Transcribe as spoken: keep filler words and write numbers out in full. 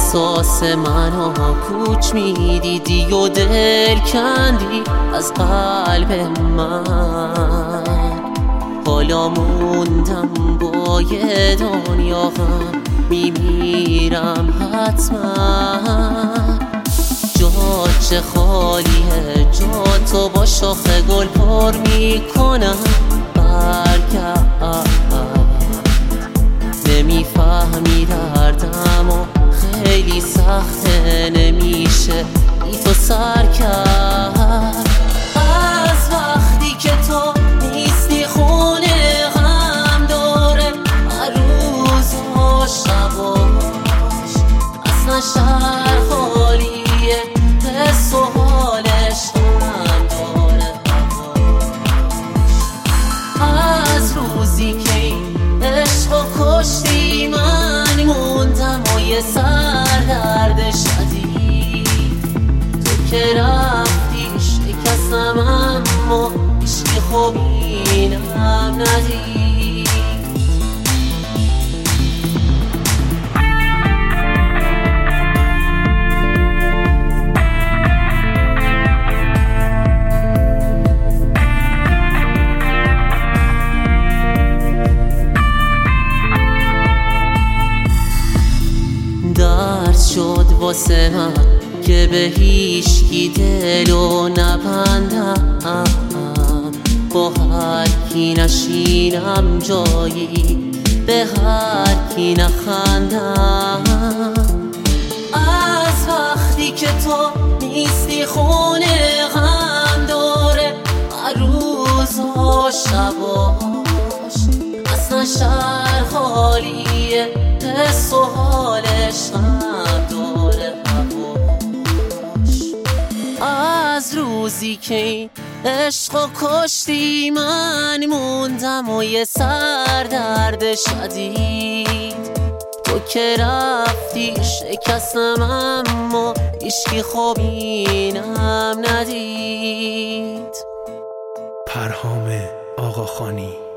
احساس منو کوچ میدیدی و دل کندی از قلب من. حالا موندم با یه دنیا غم، میمیرم حتما. جات چه خالیه، جا تو با شاخ گل پر میکنم. برگرد، نمیفهمی دردم و خیلی سخته، نمیشه بی تو سر کرد. از وقتی که تو نیستی خونه غم داره، هر روز و شباش اصلا شهر خالیه، حس و حالش غم داره هواش. از روزی که این عشقو کشتی من موندم و یه سر درد شدید. تو که رفتی شکستم اما عشقی خوب اینم ندید. درد شد واسه من که به هیچکی دلو نبندم، با هر کی نشینم جایی، به هر کی نخندم. از وقتی که تو نیستی خونه غم داره، هر روز و شباش اصلا شهر خالیه، حس و حالش غم داره هواش. از روزی که این عشقو کشتی من موندم و یه سر درد شدید. تو که رفتی شکستم اما عشقی خوب اینم ندید. پرهام آقاخانی.